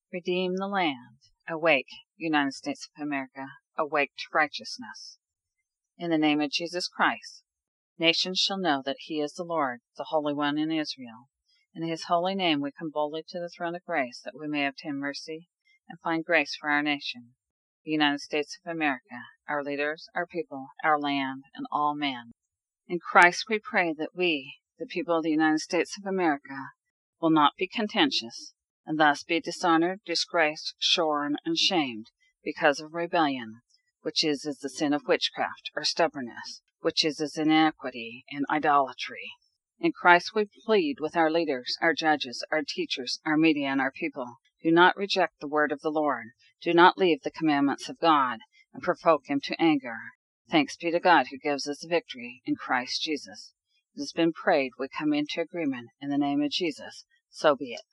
Redeem the land. Awake, United States of America. Awake to righteousness. In the name of Jesus Christ, nations shall know that He is the Lord, the Holy One in Israel. In His holy name we come boldly to the throne of grace, that we may obtain mercy and find grace for our nation, the United States of America, our leaders, our people, our land, and all men. In Christ we pray that we, the people of the United States of America, will not be contentious, and thus be dishonored, disgraced, shorn, and shamed, because of rebellion, which is as the sin of witchcraft, or stubbornness, which is as iniquity and idolatry. In Christ we plead with our leaders, our judges, our teachers, our media, and our people. Do not reject the word of the Lord. Do not leave the commandments of God, and provoke Him to anger. Thanks be to God who gives us victory in Christ Jesus. It has been prayed we come into agreement in the name of Jesus. So be it.